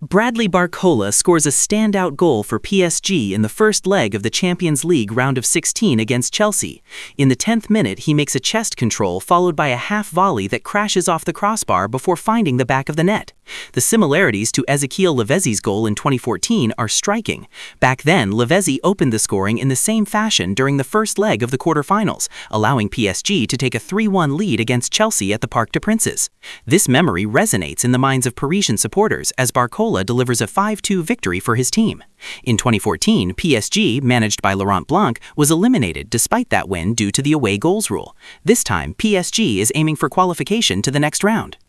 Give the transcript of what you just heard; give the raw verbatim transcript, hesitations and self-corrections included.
Bradley Barcola scores a standout goal for P S G in the first leg of the Champions League round of sixteen against Chelsea. In the tenth minute, he makes a chest control followed by a half volley that crashes off the crossbar before finding the back of the net. The similarities to Ezequiel Lavezzi's goal in twenty fourteen are striking. Back then, Lavezzi opened the scoring in the same fashion during the first leg of the quarterfinals, allowing P S G to take a three one lead against Chelsea at the Parc des Princes. This memory resonates in the minds of Parisian supporters as Barcola delivers a five two victory for his team. In twenty fourteen, P S G, managed by Laurent Blanc, was eliminated despite that win due to the away goals rule. This time, P S G is aiming for qualification to the next round.